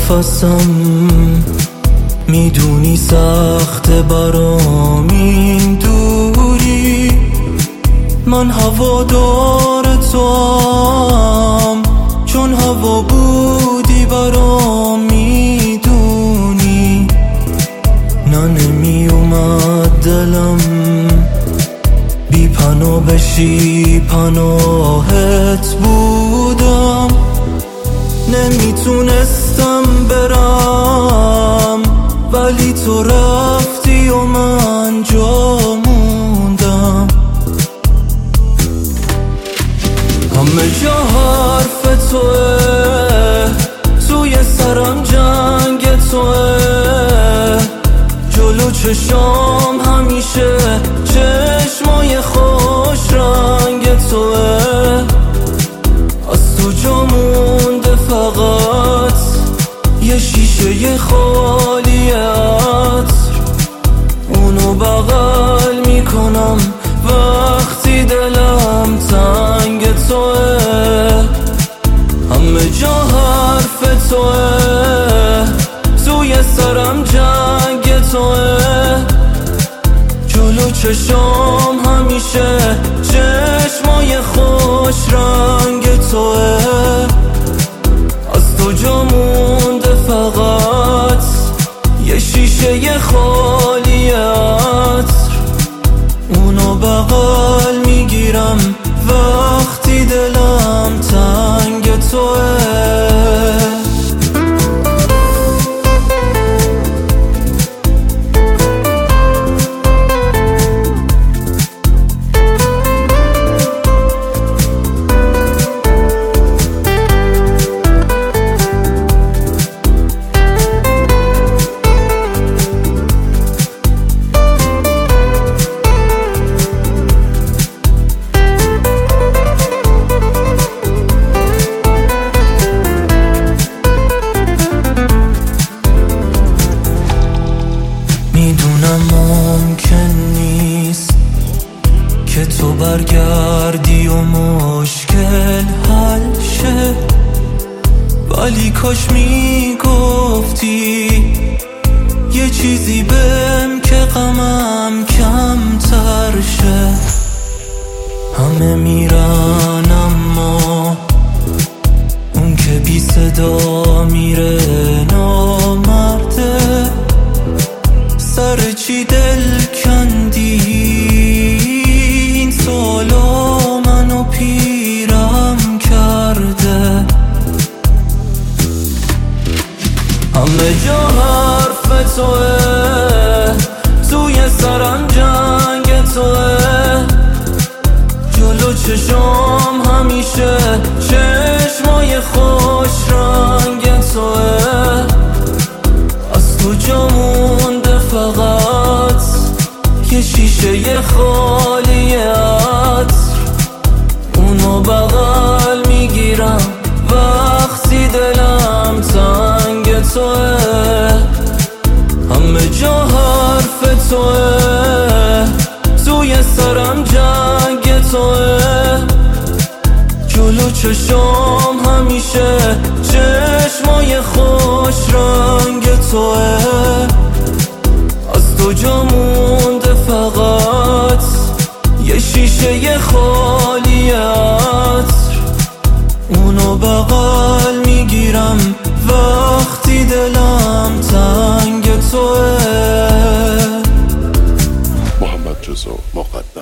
نفسم، میدونی سخت برام این دوری. من هوادار توام، چون هوا بودی برام، میدونی. نه نمی اومد دلم بی پناه بشی، پناهت بودم. نمیتونستم برم ولی تو رفتی و من جا موندم. همه جا حرف توه، توی سرم جنگ توه. جلو چشام همیشه چشمای خوش رنگ توه. از تو جا مونده فقط یه شیشه خالی عطر، اونو بغل میکنم وقتی دلم تنگ توه. همه جا حرف توه، توی سرم جنگ توه. جلو چشام همیشه چشمای خوش رنگ توه. از تو جا مونده فقط یه شیشه خالی عطر، اونو بغل میگیرم وقتی دلم تنگ توه. میدونم ممکن نیست که تو برگردی و مشکل حل شه، ولی کاش میگفتی یه چیزی بهم که غمم کمتر شه. همه میرن اما اون که بی صدا میره نامرده. سر چی دل کندی؟ این سالا منو پیرم کرده. همه جا حرف توه، توی سرم جنگ توه. جلو چشام همیشه چشمای خوش رنگ توه. از تو جا مونده فقط یه شیشه خالی عطر، اونو بغل میگیرم وقتی دلم تنگ توه. همه جا حرف توه، توی سرم جنگ توه. جلو چشام همیشه چشمای خوش رنگ توه. از تو جا مونده فقط یه شیشه خالی عطر، اونو بغل میگیرم وقتی دلم تنگ توه. محمد رضا مقدم.